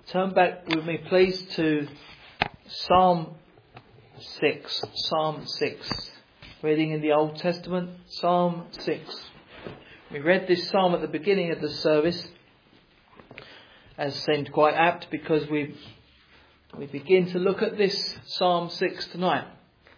Turn back with me, please, to Psalm 6. Psalm 6. Reading in the Old Testament, Psalm 6. We read this psalm at the beginning of the service, as seemed quite apt, because we begin to look at this Psalm 6 tonight.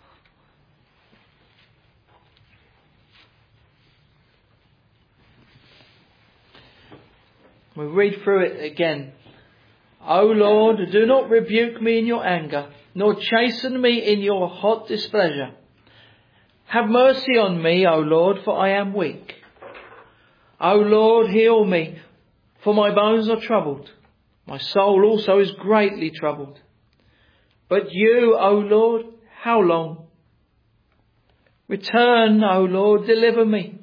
We read through it again. O Lord, do not rebuke me in your anger, nor chasten me in your hot displeasure. Have mercy on me, O Lord, for I am weak. O Lord, heal me, for my bones are troubled. My soul also is greatly troubled. But you, O Lord, how long? Return, O Lord, deliver me.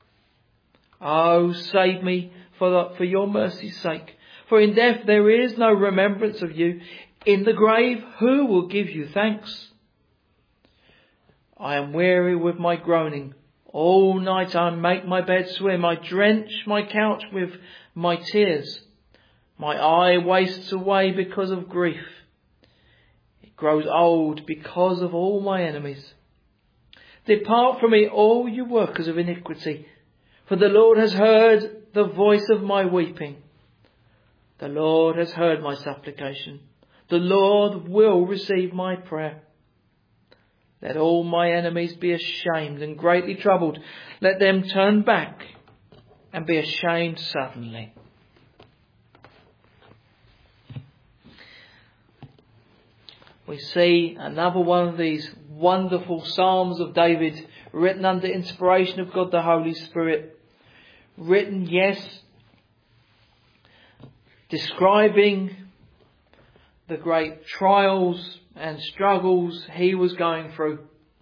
O save me for your mercy's sake. For in death there is no remembrance of you. In the grave, who will give you thanks? I am weary with my groaning. All night I make my bed swim. I drench my couch with my tears. My eye wastes away because of grief. It grows old because of all my enemies. Depart from me, all you workers of iniquity, for the Lord has heard the voice of my weeping. The Lord has heard my supplication. The Lord will receive my prayer. Let all my enemies be ashamed and greatly troubled. Let them turn back and be ashamed suddenly. We see another one of these wonderful Psalms of David, written under inspiration of God the Holy Spirit. Written, yes, describing the great trials and struggles he was going through.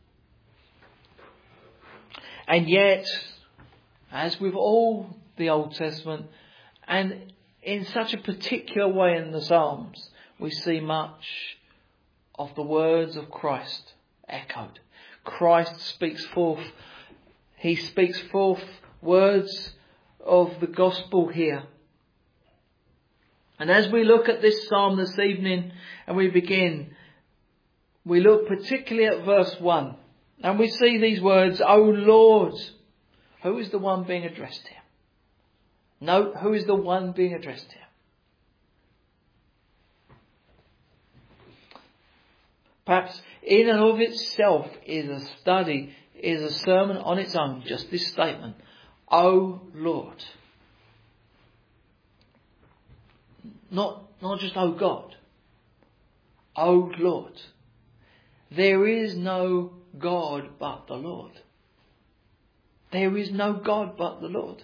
And yet, as with all the Old Testament, and in such a particular way in the Psalms, we see much of the words of Christ echoed. Christ speaks forth. He speaks forth words of the gospel here. And as we look at this psalm this evening and we begin, we look particularly at verse 1 and we see these words, O Lord. Who is the one being addressed here? Note, who is the one being addressed here? Perhaps in and of itself is a study, is a sermon on its own, just this statement. O Lord. Not just O God. O Lord. There is no God but the Lord. There is no God but the Lord.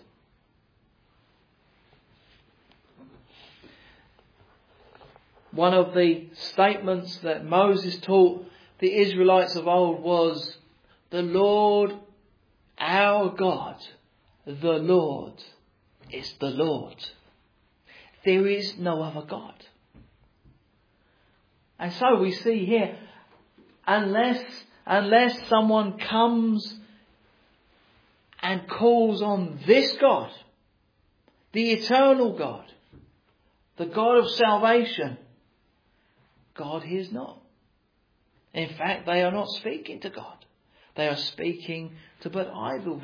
One of the statements that Moses taught the Israelites of old was, the Lord, our God, the Lord is the Lord. There is no other God. And so we see here, unless someone comes and calls on this God, the eternal God, the God of salvation, God hears not. In fact, they are not speaking to God. They are speaking to but idols.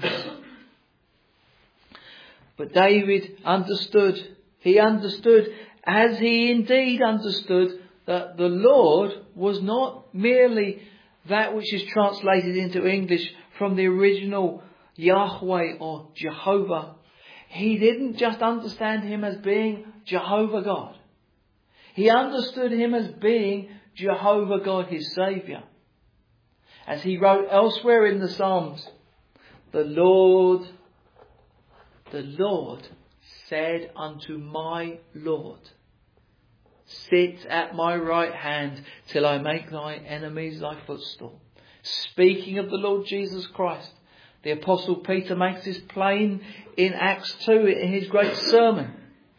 But David understood. He understood, as he indeed understood, that the Lord was not merely that which is translated into English from the original Yahweh or Jehovah. He didn't just understand him as being Jehovah God. He understood him as being Jehovah God, his Saviour. As he wrote elsewhere in the Psalms, the Lord said unto my Lord, sit at my right hand till I make thy enemies thy footstool. Speaking of the Lord Jesus Christ, the Apostle Peter makes this plain in Acts 2 in his great sermon.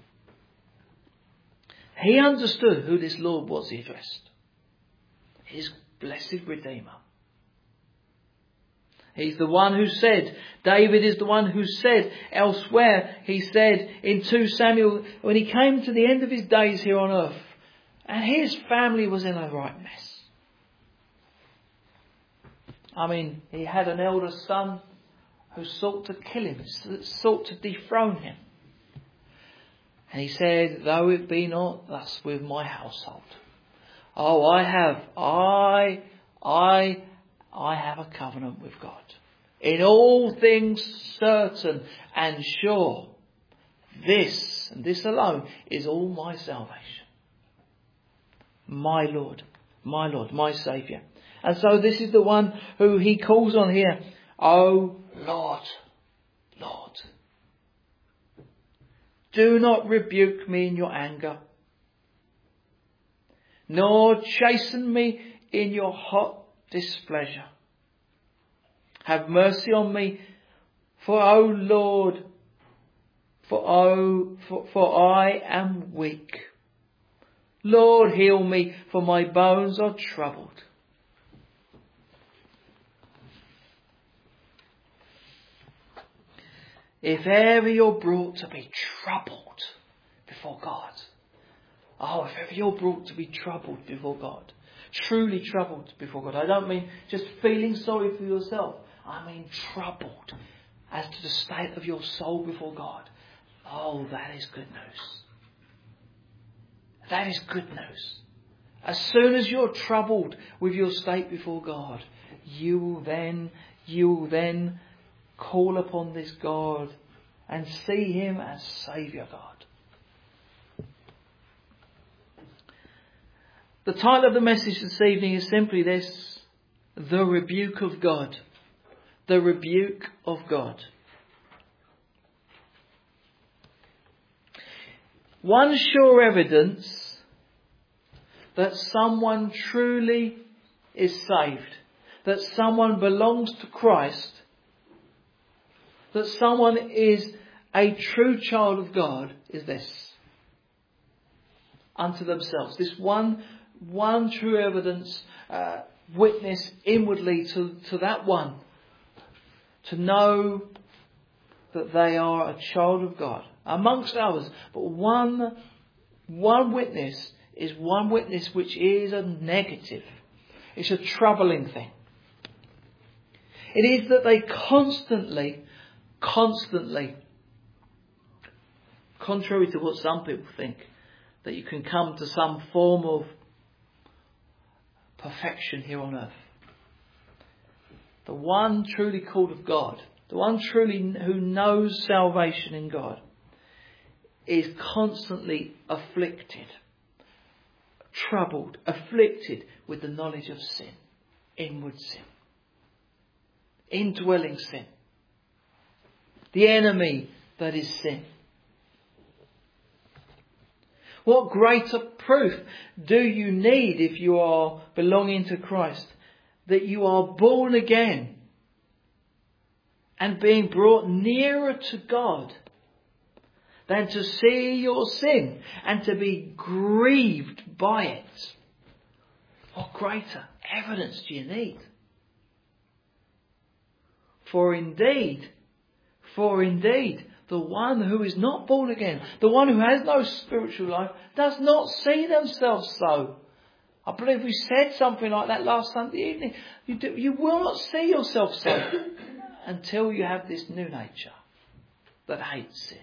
He understood who this Lord was he addressed. His blessed Redeemer. He's the one who said, David is the one who said elsewhere, he said in 2 Samuel, when he came to the end of his days here on earth, and his family was in a right mess. I mean, he had an elder son who sought to kill him, sought to dethrone him. And he said, though it be not thus with my household. Oh, I have a covenant with God. In all things certain and sure. This, and this alone, is all my salvation. My Lord, my Saviour. And so this is the one who he calls on here. Oh, Lord, Lord. Do not rebuke me in your anger, nor chasten me in your hot displeasure. Have mercy on me, for O Lord, for I am weak. Lord, heal me, for my bones are troubled. If ever you're brought to be troubled before God. Oh, if ever you're brought to be troubled before God. Truly troubled before God. I don't mean just feeling sorry for yourself. I mean troubled as to the state of your soul before God. Oh, that is good news. That is good news. As soon as you're troubled with your state before God, you will then call upon this God and see him as Saviour God. The title of the message this evening is simply this: The Rebuke of God. The Rebuke of God. One sure evidence that someone truly is saved, that someone belongs to Christ, that someone is a true child of God, is this: unto themselves. This one true evidence, witness inwardly to that one, to know that they are a child of God, amongst others. But one witness is one witness which is a negative. It's a troubling thing. It is that they constantly, contrary to what some people think, that you can come to some form of perfection here on earth. The one truly called of God, the one truly who knows salvation in God, is constantly afflicted, troubled, afflicted with the knowledge of sin, inward sin, indwelling sin, the enemy that is sin. What greater proof do you need if you are belonging to Christ, that you are born again and being brought nearer to God, than to see your sin and to be grieved by it? What greater evidence do you need? For indeed, the one who is not born again, the one who has no spiritual life, does not see themselves so. I believe we said something like that last Sunday evening. You will not see yourself so until you have this new nature that hates sin.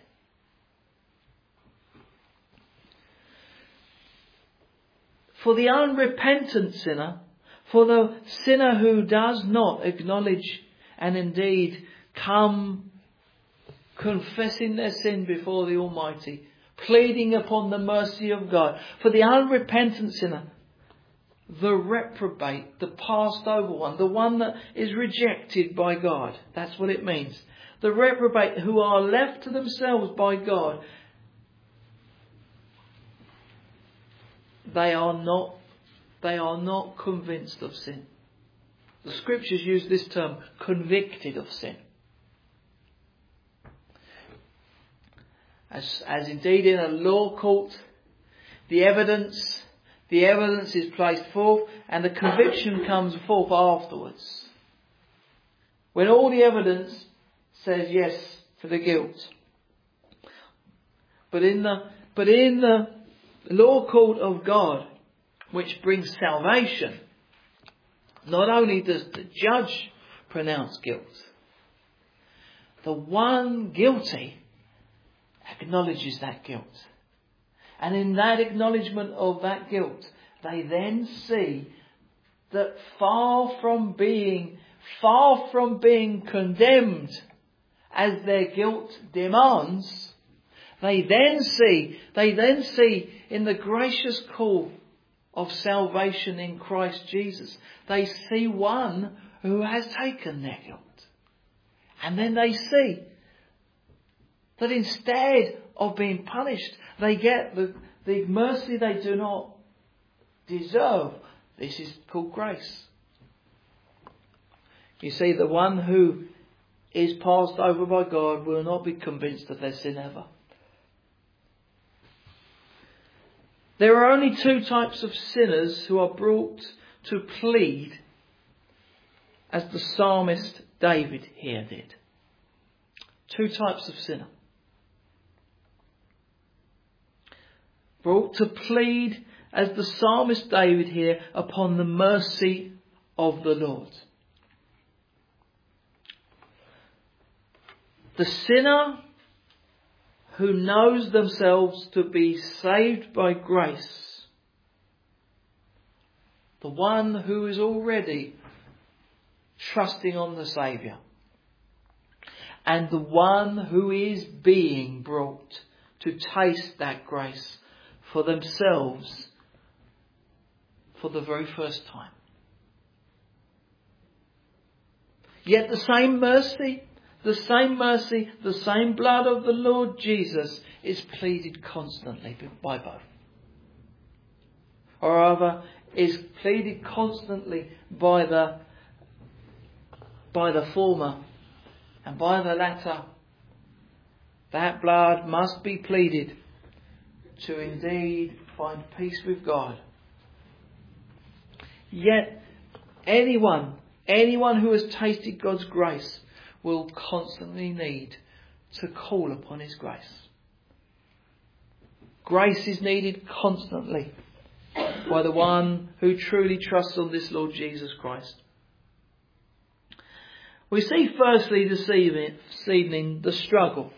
For the unrepentant sinner, for the sinner who does not acknowledge and indeed come confessing their sin before the Almighty, pleading upon the mercy of God, for the unrepentant sinner, the reprobate, the passed over one, the one that is rejected by God. That's what it means. The reprobate who are left to themselves by God, they are not convinced of sin. The scriptures use this term, convicted of sin. As indeed in a law court, the evidence is placed forth and the conviction comes forth afterwards. when all the evidence says yes to the guilt. But in the law court of God, which brings salvation, not only does the judge pronounce guilt, the one guilty acknowledges that guilt. And in that acknowledgement of that guilt, they then see that far from being condemned as their guilt demands, they then see in the gracious call of salvation in Christ Jesus, they see one who has taken their guilt. And then they see that instead of being punished, they get the mercy they do not deserve. This is called grace. You see, the one who is passed over by God will not be convinced of their sin ever. There are only two types of sinners who are brought to plead, as the psalmist David here did. Two types of sinner. Brought to plead, as the psalmist David here, upon the mercy of the Lord. The sinner who knows themselves to be saved by grace. The one who is already trusting on the Saviour. And the one who is being brought to taste that grace for themselves for the very first time. Yet the same mercy, the same blood of the Lord Jesus is pleaded constantly by both. Or rather, is pleaded constantly by the former, and by the latter. That blood must be pleaded to indeed find peace with God. Yet anyone who has tasted God's grace will constantly need to call upon His grace. Grace is needed constantly by the one who truly trusts on this Lord Jesus Christ. We see firstly this evening the struggle.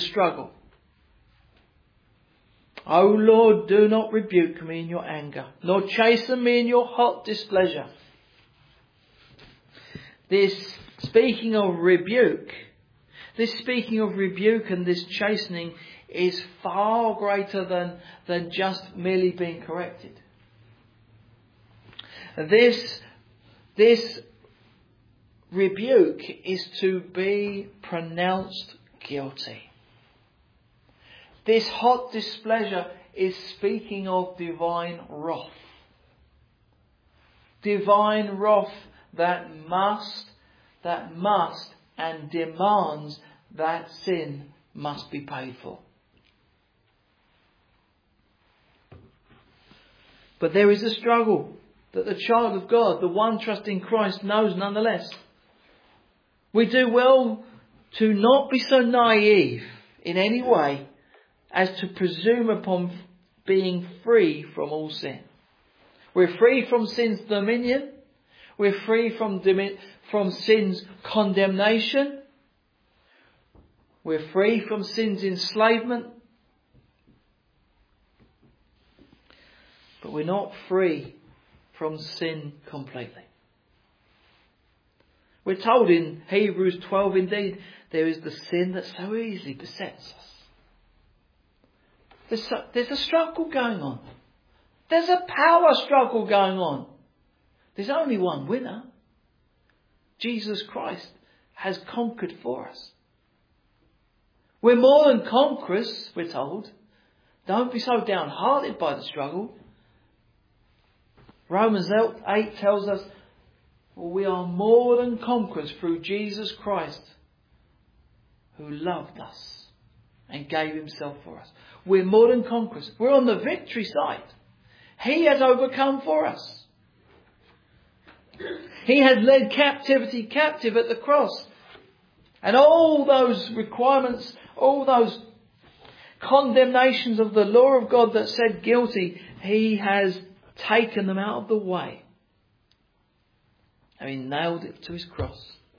O Lord, do not rebuke me in your anger, nor chasten me in your hot displeasure. This speaking of rebuke and this chastening is far greater than just merely being corrected. This rebuke is to be pronounced guilty. This hot displeasure is speaking of divine wrath. Divine wrath that must and demands that sin must be paid for. But there is a struggle that the child of God, the one trusting Christ, knows nonetheless. We do well to not be so naive in any way as to presume upon being free from all sin. We're free from sin's dominion. We're free from sin's condemnation. We're free from sin's enslavement. But we're not free from sin completely. We're told in Hebrews 12, indeed, there is the sin that so easily besets us. There's a struggle going on. There's a power struggle going on. There's only one winner. Jesus Christ has conquered for us. We're more than conquerors, we're told. Don't be so downhearted by the struggle. Romans 8 tells us, we are more than conquerors through Jesus Christ, who loved us and gave Himself for us. We're more than conquerors. We're on the victory side. He has overcome for us. He had led captivity captive at the cross. And all those requirements, all those condemnations of the law of God that said guilty, He has taken them out of the way. And He nailed it to His cross.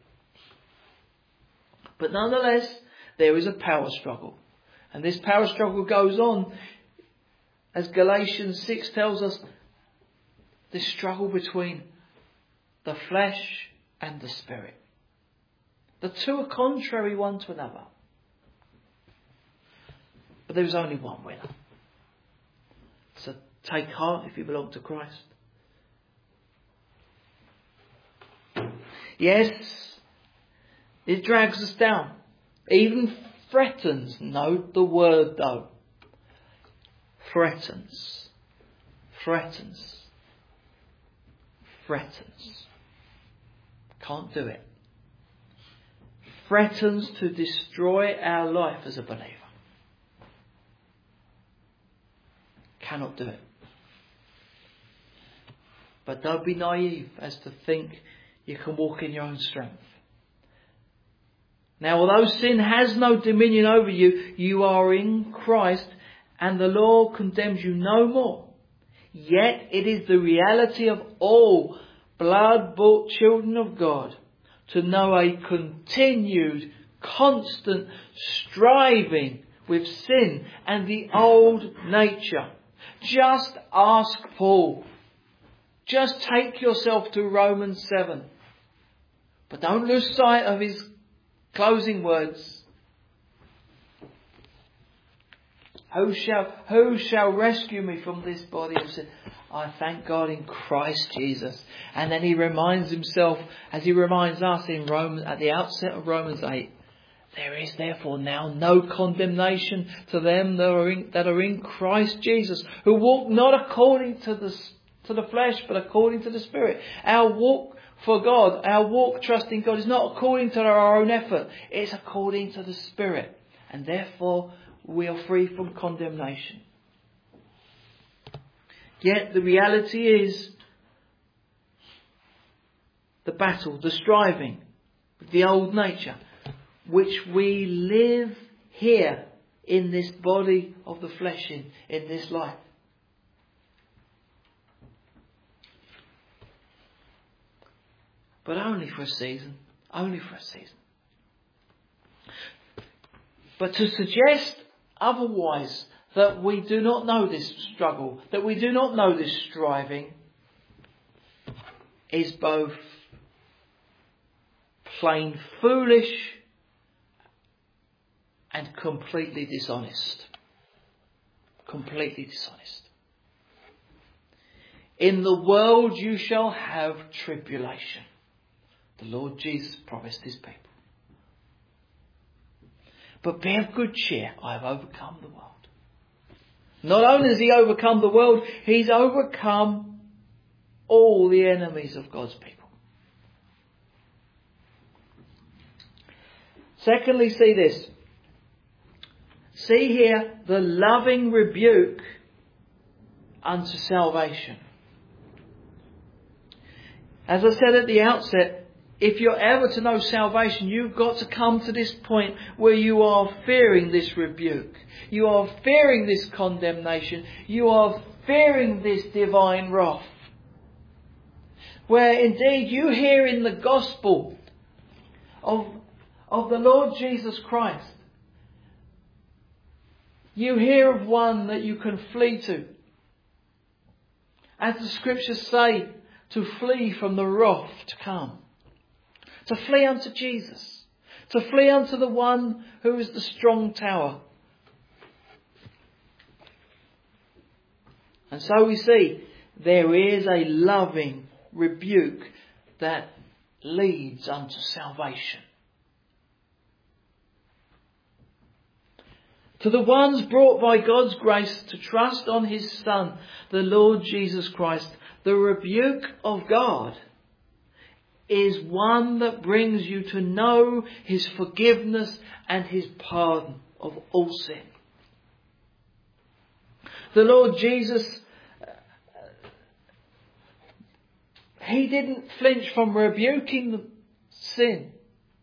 But nonetheless, there is a power struggle. And this power struggle goes on, as Galatians 6 tells us, this struggle between the flesh and the spirit. The two are contrary one to another. But there is only one winner. So take heart if you belong to Christ. Yes, it drags us down. Even threatens. Note the word though. Threatens. Threatens. Threatens. Can't do it. Threatens to destroy our life as a believer. Cannot do it. But don't be naive as to think you can walk in your own strength. Now, although sin has no dominion over you, you are in Christ and the law condemns you no more. Yet it is the reality of all blood-bought children of God to know a continued, constant striving with sin and the old nature. Just ask Paul. Just take yourself to Romans 7. But don't lose sight of his closing words. Who shall rescue me from this body of sin? I thank God in Christ Jesus. And then he reminds himself, as he reminds us in Romans, at the outset of Romans 8, there is therefore now no condemnation to them that are in Christ Jesus, who walk not according to the flesh, but according to the Spirit. Our walk for God, our walk trusting God, is not according to our own effort. It's according to the Spirit. And therefore, we are free from condemnation. Yet the reality is the battle, the striving with the old nature, which we live here in this body of the flesh, in this life. But only for a season. Only for a season. But to suggest otherwise, that we do not know this struggle, that we do not know this striving, is both plain foolish and completely dishonest. Completely dishonest. In the world you shall have tribulation. The Lord Jesus promised his people. But be of good cheer, I have overcome the world. Not only has he overcome the world, he's overcome all the enemies of God's people. Secondly, see this. See here the loving rebuke unto salvation. As I said at the outset, if you're ever to know salvation, you've got to come to this point where you are fearing this rebuke. You are fearing this condemnation. You are fearing this divine wrath. Where indeed you hear in the gospel of the Lord Jesus Christ, you hear of one that you can flee to. As the scriptures say, to flee from the wrath to come. To flee unto Jesus. To flee unto the one who is the strong tower. And so we see there is a loving rebuke that leads unto salvation. To the ones brought by God's grace to trust on his Son, the Lord Jesus Christ, the rebuke of God is one that brings you to know his forgiveness and his pardon of all sin. The Lord Jesus He didn't flinch from rebuking the sin.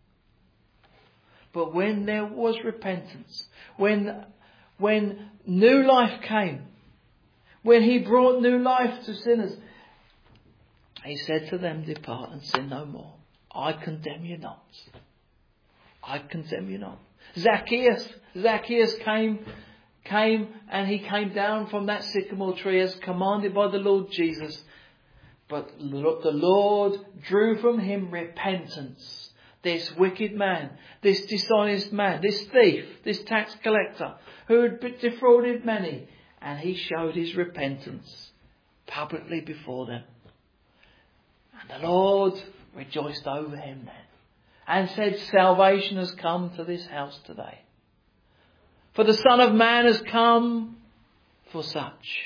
But when there was repentance, when new life came, when he brought new life to sinners, he said to them, depart and sin no more. I condemn you not. I condemn you not. Zacchaeus came and he came down from that sycamore tree as commanded by the Lord Jesus. But the Lord drew from him repentance. This wicked man, this dishonest man, this thief, this tax collector who had defrauded many. And he showed his repentance publicly before them. And the Lord rejoiced over him then and said, salvation has come to this house today. For the Son of Man has come for such.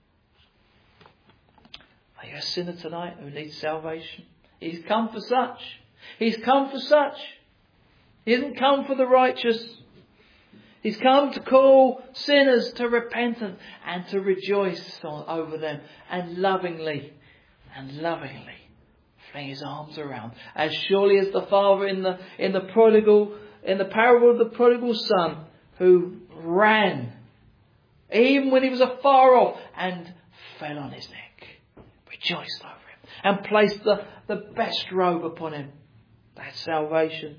Are you a sinner tonight who needs salvation? He's come for such. He's come for such. He hasn't come for the righteous. He's come to call sinners to repentance and to rejoice over them and lovingly fling his arms around. As surely as the father in the parable of the prodigal son, who ran even when he was afar off and fell on his neck, rejoiced over him and placed the best robe upon him. That's salvation.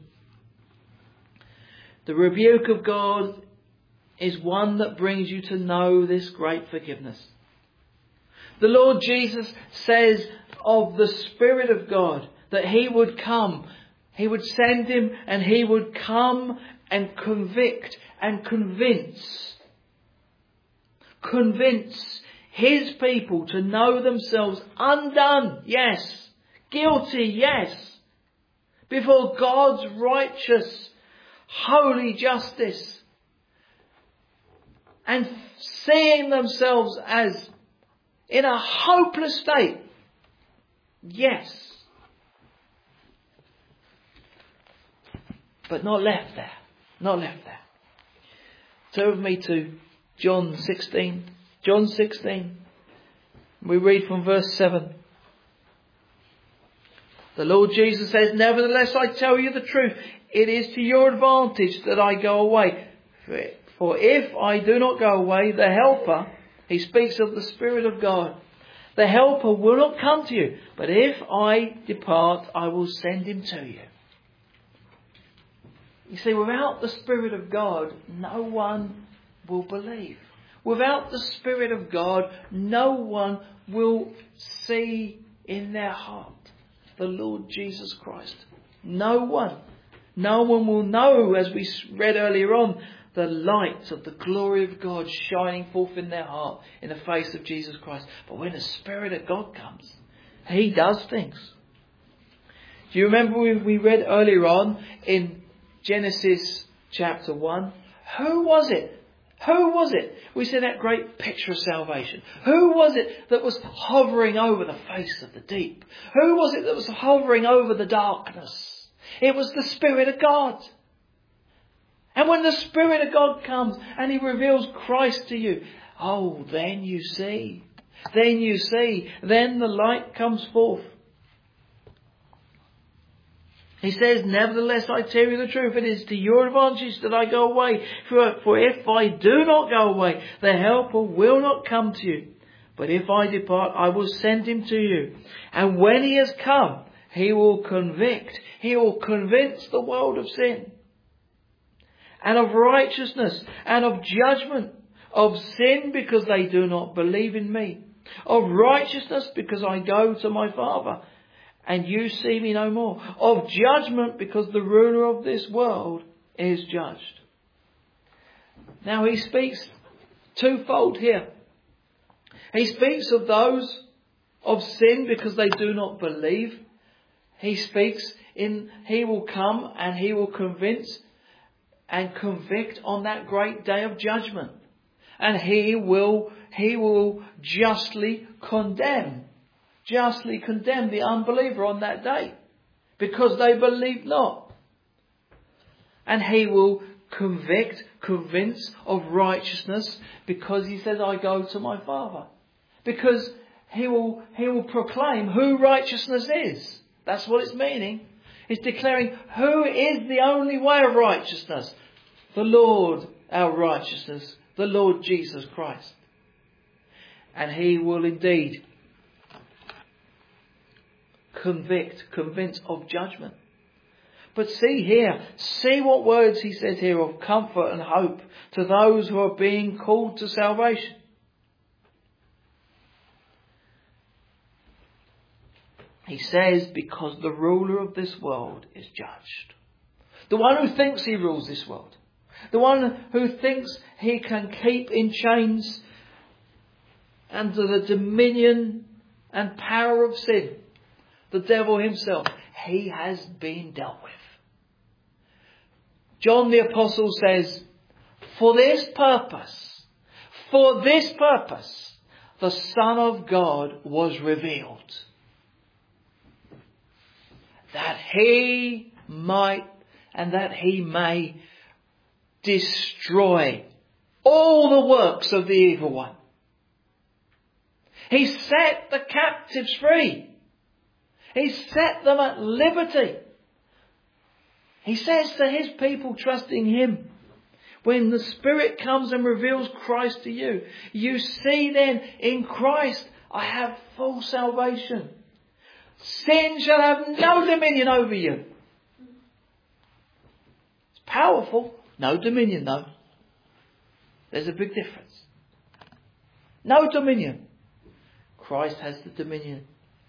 The rebuke of God is one that brings you to know this great forgiveness. The Lord Jesus says of the Spirit of God that he would come, he would send him and he would come and convict and convince his people to know themselves undone, yes, guilty, yes, before God's righteous, holy justice, and seeing themselves as in a hopeless state. Yes. But not left there. Not left there. Turn with me to John 16. John 16. We read from verse 7. The Lord Jesus says, nevertheless I tell you the truth. It is to your advantage that I go away. For if I do not go away, the Helper, he speaks of the Spirit of God, the Helper will not come to you. But if I depart, I will send him to you. You see, without the Spirit of God, no one will believe. Without the Spirit of God, no one will see in their heart the Lord Jesus Christ. No one. No one will know, as we read earlier on, the light of the glory of God shining forth in their heart in the face of Jesus Christ. But when the Spirit of God comes, he does things. Do you remember we read earlier on in Genesis chapter 1? Who was it? Who was it? We see that great picture of salvation. Who was it that was hovering over the face of the deep? Who was it that was hovering over the darkness? It was the Spirit of God. And when the Spirit of God comes and he reveals Christ to you, then you see. Then you see. Then the light comes forth. He says, nevertheless, I tell you the truth, it is to your advantage that I go away. For if I do not go away, the Helper will not come to you. But if I depart, I will send him to you. And when he has come, he will convict. He will convince the world of sin, and of righteousness, and of judgment. Of sin, because they do not believe in me. Of righteousness, because I go to my Father, and you see me no more. Of judgment, because the ruler of this world is judged. Now he speaks twofold here. He speaks of those of sin because they do not believe. He speaks he will come and he will convince and convict on that great day of judgment. And he will justly condemn the unbeliever on that day, because they believe not. And he will convince of righteousness, because he says, I go to my Father. Because He will proclaim who righteousness is. That's what it's meaning. It's declaring who is the only way of righteousness. The Lord, our righteousness, the Lord Jesus Christ. And he will indeed convince of judgment. But see what words he says here of comfort and hope to those who are being called to salvation. He says, because the ruler of this world is judged. The one who thinks he rules this world. The one who thinks he can keep in chains under the dominion and power of sin. The devil himself. He has been dealt with. John the Apostle says, for this purpose, the Son of God was revealed. That he might and that he may destroy all the works of the evil one. He set the captives free. He set them at liberty. He says to his people trusting him, when the Spirit comes and reveals Christ to you, you see then in Christ I have full salvation. Sin shall have no dominion over you. It's powerful. No dominion though. There's a big difference. No dominion. Christ has the dominion.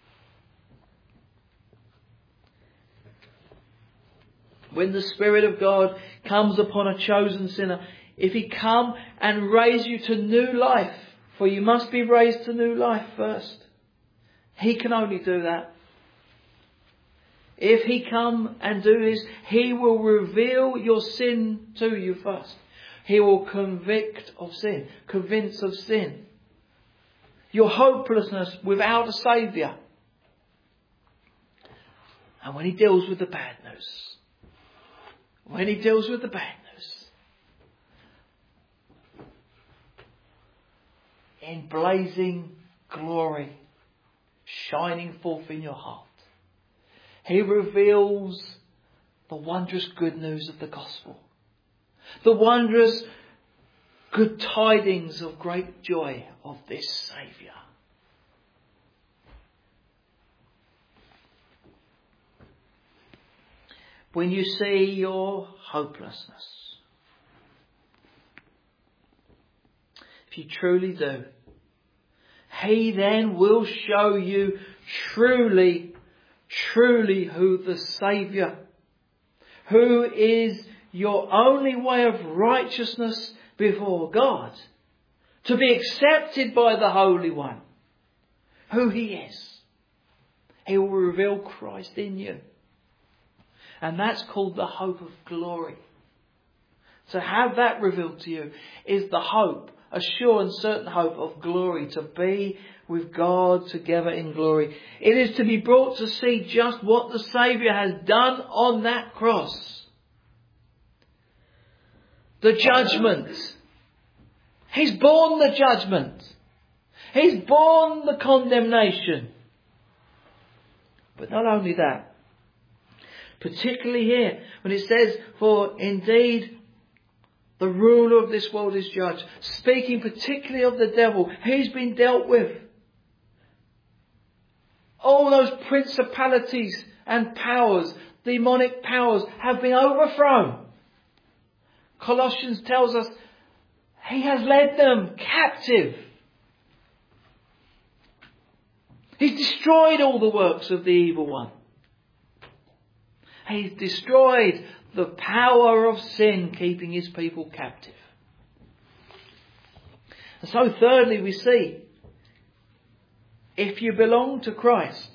When the Spirit of God comes upon a chosen sinner, if he come and raise you to new life, for you must be raised to new life first. He can only do that. If he come and do this, he will reveal your sin to you first. He will convict of sin, convince of sin. Your hopelessness without a saviour. And when he deals with the bad news, in blazing glory, shining forth in your heart, he reveals the wondrous good news of the gospel. The wondrous good tidings of great joy of this Saviour. When you see your hopelessness, if you truly do, he then will show you truly who the Saviour, who is your only way of righteousness before God, to be accepted by the Holy One, who he is. He will reveal Christ in you. And that's called the hope of glory. To have that revealed to you is the hope, a sure and certain hope of glory, to be with God together in glory. It is to be brought to see just what the Saviour has done on that cross. The judgment. He's borne the judgment. He's borne the condemnation. But not only that, particularly here, when it says, for indeed the ruler of this world is judged, speaking particularly of the devil, he's been dealt with. All those principalities and powers, demonic powers, have been overthrown. Colossians tells us he has led them captive. He's destroyed all the works of the evil one. He's destroyed the power of sin, keeping his people captive. And so thirdly, we see, if you belong to Christ,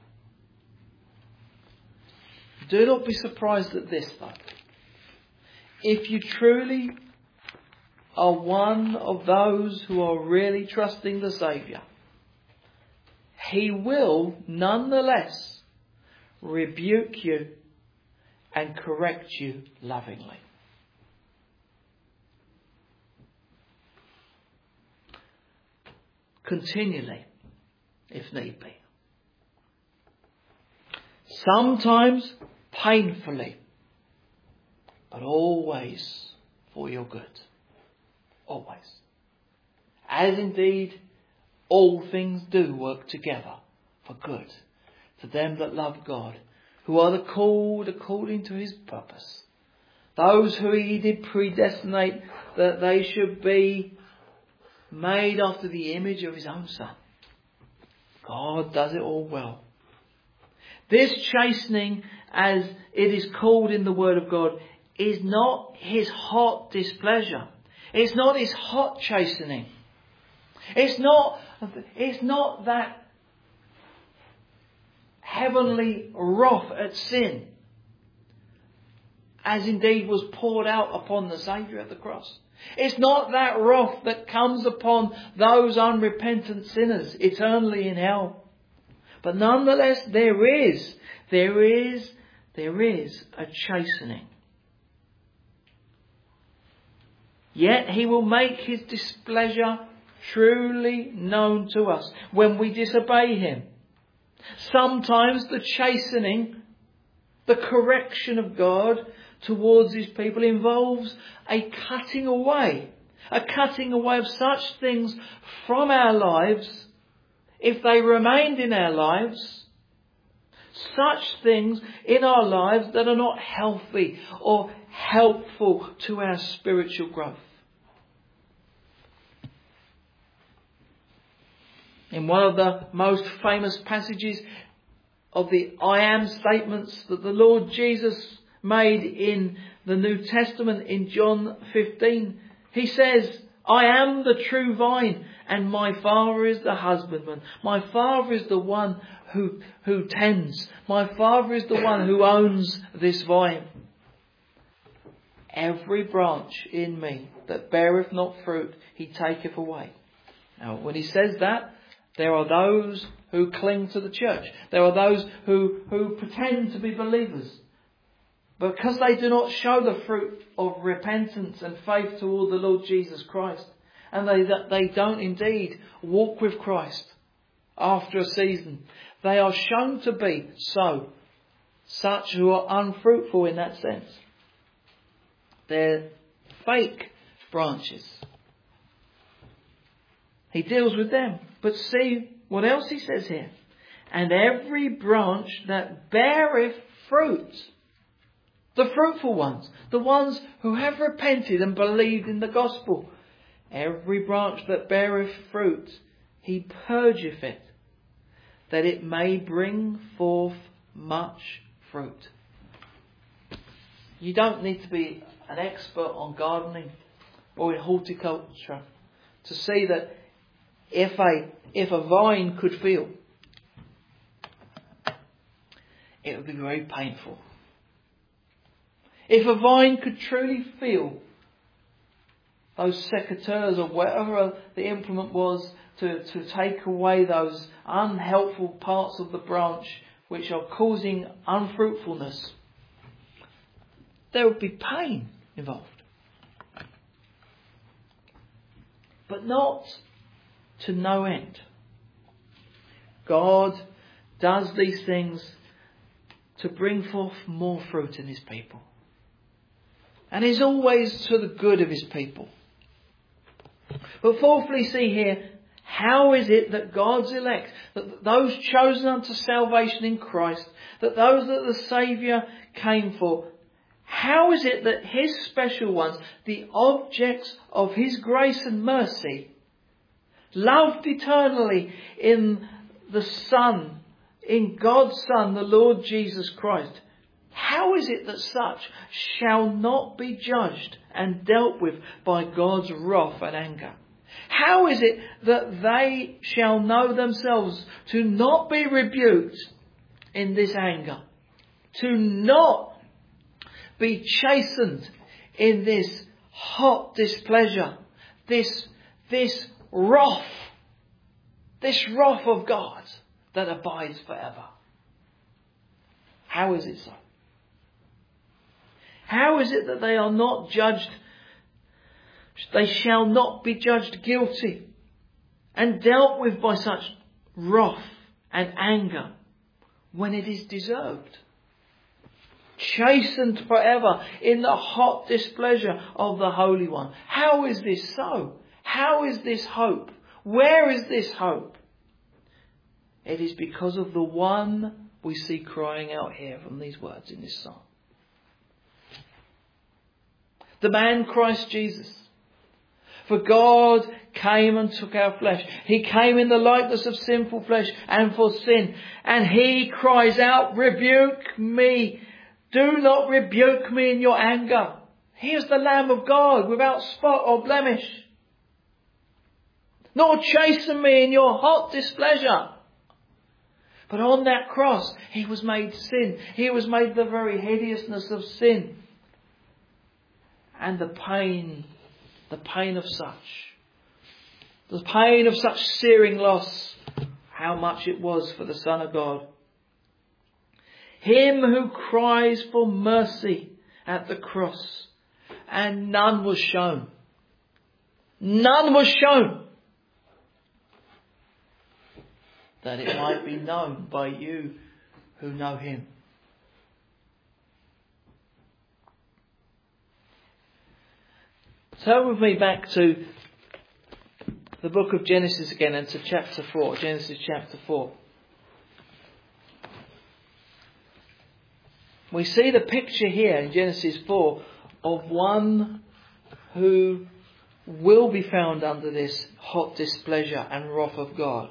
do not be surprised at this though. If you truly are one of those who are really trusting the Saviour, he will nonetheless rebuke you and correct you lovingly. Continually. if need be. Sometimes painfully, but always for your good. Always. As indeed all things do work together for good to them that love God, who are the called according to his purpose. Those who he did predestinate that they should be made after the image of his own Son. God does it all well. This chastening, as it is called in the Word of God, is not his hot displeasure. It's not his hot chastening. It's not that heavenly wrath at sin, as indeed was poured out upon the Saviour at the cross. It's not that wrath that comes upon those unrepentant sinners eternally in hell. But nonetheless, there is a chastening. Yet he will make his displeasure truly known to us when we disobey him. Sometimes the chastening, the correction of God towards his people involves a cutting away of such things from our lives, if they remained in our lives, such things in our lives that are not healthy or helpful to our spiritual growth. In one of the most famous passages of the I am statements that the Lord Jesus made in the New Testament in John 15, he says, I am the true vine and my Father is the husbandman. My Father is the one who tends. My Father is the one who owns this vine. Every branch in me that beareth not fruit, he taketh away. Now, when he says that, there are those who cling to the church. There are those who pretend to be believers. Because they do not show the fruit of repentance and faith toward the Lord Jesus Christ. And they don't indeed walk with Christ after a season. They are shown to be such who are unfruitful in that sense. They're fake branches. He deals with them. But see what else he says here. And every branch that beareth fruit, the fruitful ones, the ones who have repented and believed in the gospel, every branch that beareth fruit, he purgeth it, that it may bring forth much fruit. You don't need to be an expert on gardening or in horticulture to see that if a vine could feel, it would be very painful. If a vine could truly feel those secateurs or whatever the implement was to take away those unhelpful parts of the branch which are causing unfruitfulness, there would be pain involved. But not to no end. God does these things to bring forth more fruit in his people. And is always to the good of his people. But fourthly, see here, how is it that God's elect, that those chosen unto salvation in Christ, that those that the Saviour came for, how is it that his special ones, the objects of his grace and mercy, loved eternally in the Son, in God's Son, the Lord Jesus Christ, how is it that such shall not be judged and dealt with by God's wrath and anger? How is it that they shall know themselves to not be rebuked in this anger, to not be chastened in this hot displeasure, this wrath of God that abides forever? How is it so? How is it that they are not judged? They shall not be judged guilty and dealt with by such wrath and anger when it is deserved. Chastened forever in the hot displeasure of the Holy One. How is this so? How is this hope? Where is this hope? It is because of the one we see crying out here from these words in this psalm. The man Christ Jesus. For God came and took our flesh. He came in the likeness of sinful flesh and for sin. And he cries out, rebuke me. Do not rebuke me in your anger. He is the Lamb of God without spot or blemish. Nor chasten me in your hot displeasure. But on that cross, he was made sin. He was made the very hideousness of sin. And the pain of such searing loss, how much it was for the Son of God. Him who cries for mercy at the cross, and none was shown. None was shown. That it might be known by you who know him. Turn with me back to the book of Genesis again and to chapter 4. Genesis chapter 4. We see the picture here in Genesis 4 of one who will be found under this hot displeasure and wrath of God.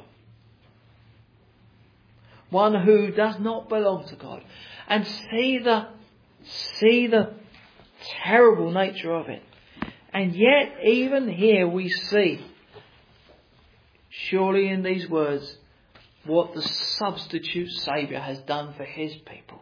One who does not belong to God. And see the terrible nature of it. And yet, even here we see, surely in these words, what the substitute Saviour has done for his people.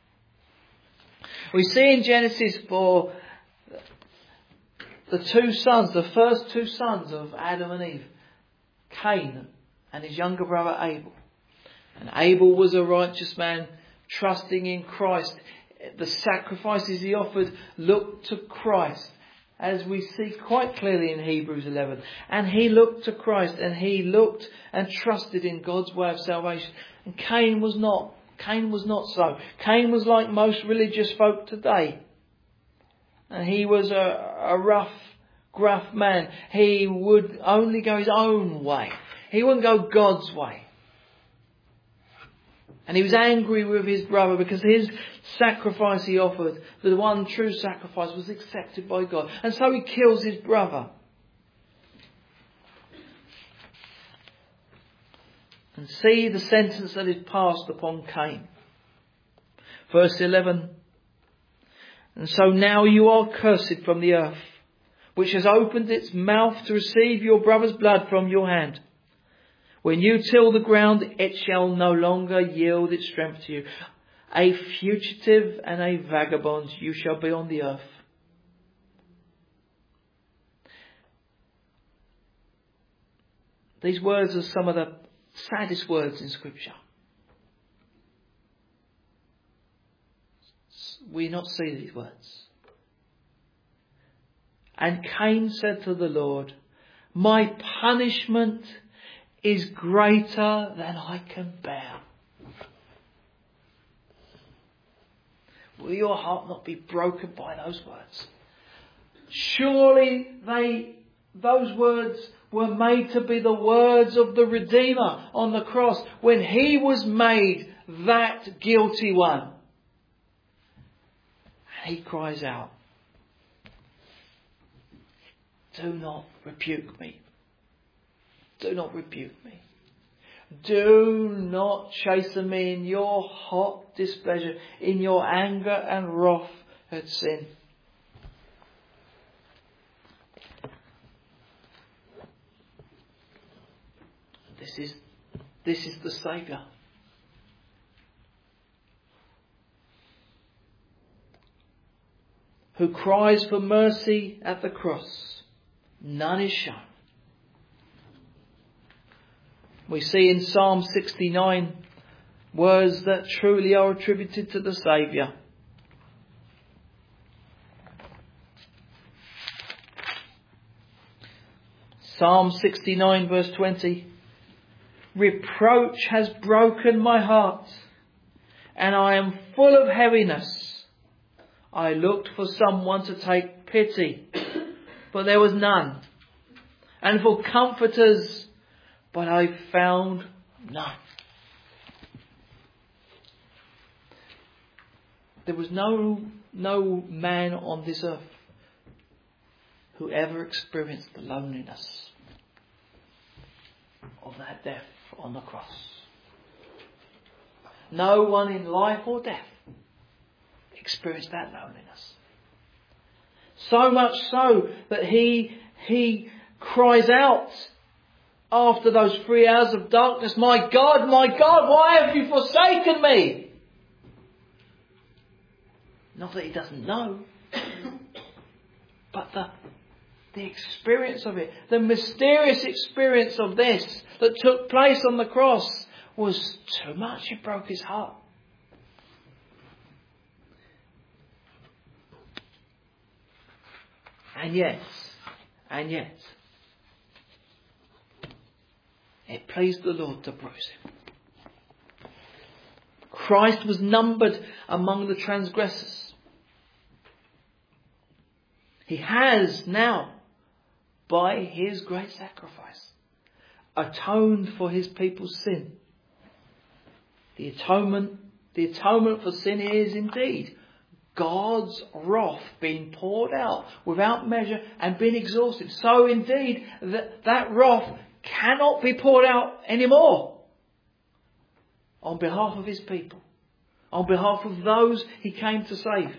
We see in Genesis 4 the first two sons of Adam and Eve, Cain and his younger brother Abel. And Abel was a righteous man, trusting in Christ. The sacrifices he offered looked to Christ, as we see quite clearly in Hebrews 11. And he looked to Christ, and he looked and trusted in God's way of salvation. And Cain was not. Cain was not so. Cain was like most religious folk today. And he was a rough, gruff man. He would only go his own way. He wouldn't go God's way. And he was angry with his brother because his sacrifice he offered, the one true sacrifice, was accepted by God. And so he kills his brother. And see the sentence that is passed upon Cain. Verse 11. And so now you are cursed from the earth, which has opened its mouth to receive your brother's blood from your hand. When you till the ground, it shall no longer yield its strength to you. A fugitive and a vagabond you shall be on the earth. These words are some of the saddest words in Scripture. We not see these words. And Cain said to the Lord, my punishment is greater than I can bear. Will your heart not be broken by those words? Surely those words were made to be the words of the Redeemer on the cross when he was made that guilty one. And he cries out, do not rebuke me. Do not rebuke me. Do not chasten me in your hot displeasure, in your anger and wrath at sin. This is the Saviour. Who cries for mercy at the cross. None is shown. We see in Psalm 69 words that truly are attributed to the Saviour. Psalm 69 verse 20. Reproach has broken my heart, and I am full of heaviness. I looked for someone to take pity, but there was none, and for comforters, but I found none. There was no man on this earth who ever experienced the loneliness of that death on the cross. No one in life or death experienced that loneliness. So much so that he cries out after those 3 hours of darkness, my God, why have you forsaken me? Not that he doesn't know, but the experience of it, the mysterious experience of this that took place on the cross was too much. It broke his heart. And yet, it pleased the Lord to bruise him. Christ was numbered among the transgressors. He has now, by his great sacrifice, atoned for his people's sin. The atonement for sin is indeed God's wrath being poured out without measure and being exhausted. So indeed that wrath cannot be poured out anymore on behalf of his people, on behalf of those he came to save.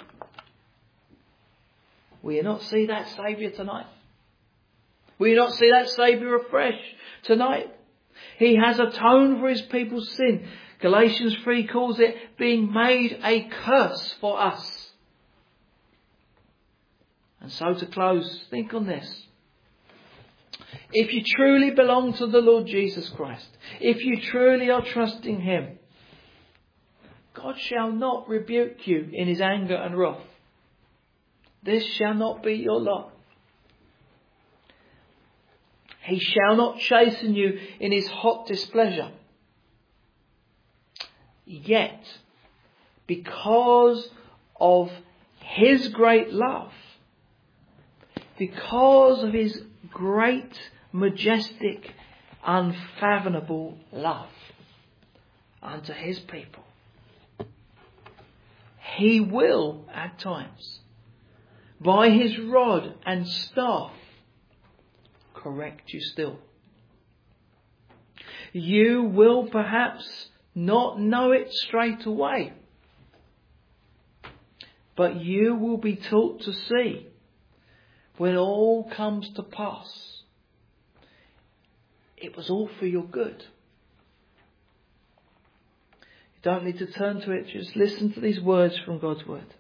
Will you not see that Saviour tonight? Will you not see that Saviour afresh tonight? He has atoned for his people's sin. Galatians 3 calls it being made a curse for us. And so to close, think on this. If you truly belong to the Lord Jesus Christ, if you truly are trusting him, God shall not rebuke you in his anger and wrath. This shall not be your lot. He shall not chasten you in his hot displeasure. Yet, because of his great love, because of his great, majestic, unfathomable love unto his people, he will, at times, by his rod and staff, correct you still. You will perhaps not know it straight away, but you will be taught to see when all comes to pass. It was all for your good. You don't need to turn to it, just listen to these words from God's word.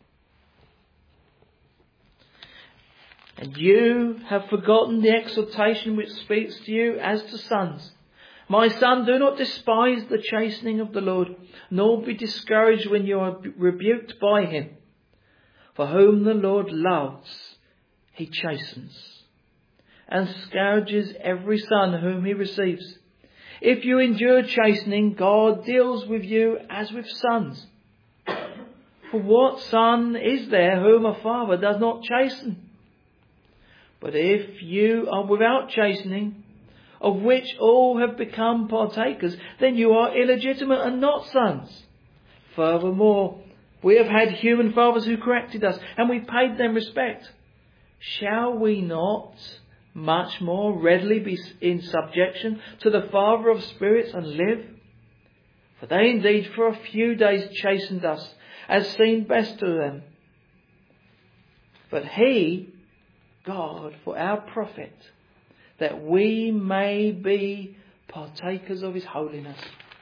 And you have forgotten the exhortation which speaks to you as to sons. My son, do not despise the chastening of the Lord, nor be discouraged when you are rebuked by him. For whom the Lord loves, he chastens, and scourges every son whom he receives. If you endure chastening, God deals with you as with sons. For what son is there whom a father does not chasten? But if you are without chastening, of which all have become partakers, then you are illegitimate and not sons. Furthermore, we have had human fathers who corrected us, and we paid them respect. Shall we not much more readily be in subjection to the Father of spirits and live? For they indeed for a few days chastened us, as seemed best to them. But he, God, for our profit, that we may be partakers of his holiness.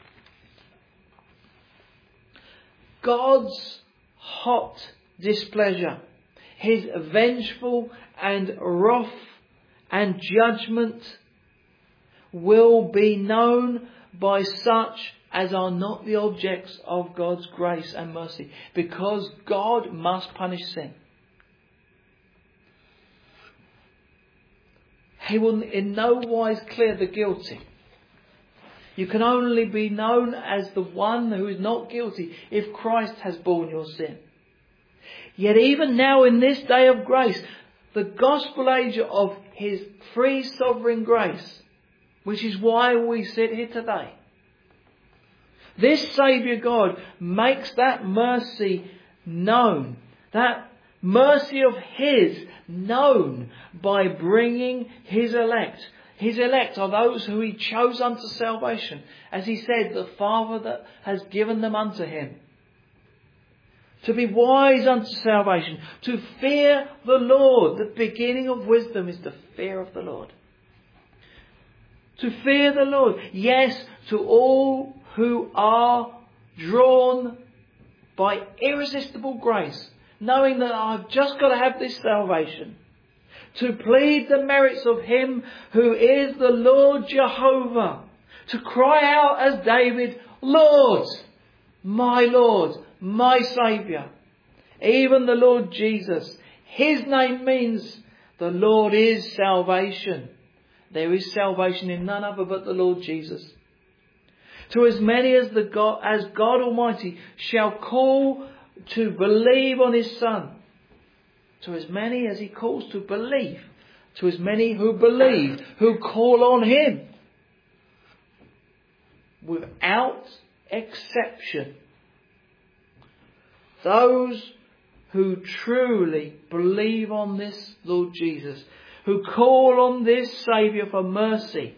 God's hot displeasure, his vengeful and wrath and judgment will be known by such as are not the objects of God's grace and mercy, because God must punish sin. He will in no wise clear the guilty. You can only be known as the one who is not guilty if Christ has borne your sin. Yet even now in this day of grace, the gospel age of his free sovereign grace, which is why we sit here today, this Saviour God makes that mercy known, that mercy of his known by bringing his elect. His elect are those who he chose unto salvation. As he said, the Father that has given them unto him. To be wise unto salvation. To fear the Lord. The beginning of wisdom is the fear of the Lord. To fear the Lord. Yes, to all who are drawn by irresistible grace. Knowing that I've just got to have this salvation. To plead the merits of him who is the Lord Jehovah. To cry out as David, Lord, my Saviour. Even the Lord Jesus. His name means the Lord is salvation. There is salvation in none other but the Lord Jesus. To as many as God Almighty shall call to believe on his Son. To as many as he calls to believe. To as many who believe, who call on him. Without exception. Those who truly believe on this Lord Jesus, who call on this Saviour for mercy.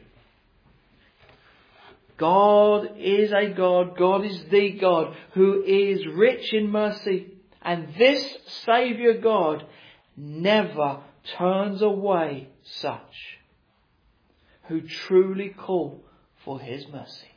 God is the God who is rich in mercy. And this Saviour God never turns away such who truly call for his mercy.